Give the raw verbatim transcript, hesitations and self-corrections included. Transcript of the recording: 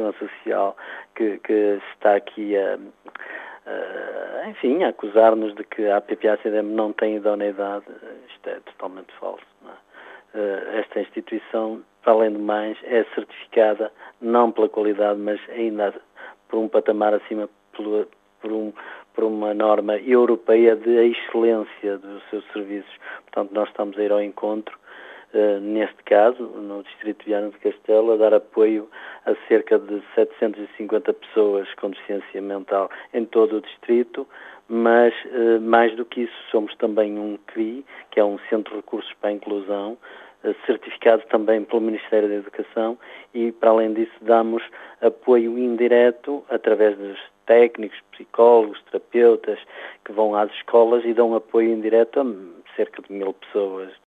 comunicação social que, que está aqui a, a enfim, a acusar-nos de que a P P A C D M não tem idoneidade. Isto é totalmente falso, não é? Esta instituição, para além de mais, é certificada não pela qualidade, mas ainda por um patamar acima, por, por, um, por uma norma europeia de excelência dos seus serviços. Portanto, nós estamos a ir ao encontro, uh, neste caso, no Distrito de Viana do Castelo, a dar apoio a cerca de setecentas e cinquenta pessoas com deficiência mental em todo o distrito, mas, uh, mais do que isso, somos também um C R I, que é um Centro de Recursos para a Inclusão, certificado também pelo Ministério da Educação, e, para além disso, damos apoio indireto através dos técnicos, psicólogos, terapeutas que vão às escolas e dão apoio indireto a cerca de mil pessoas.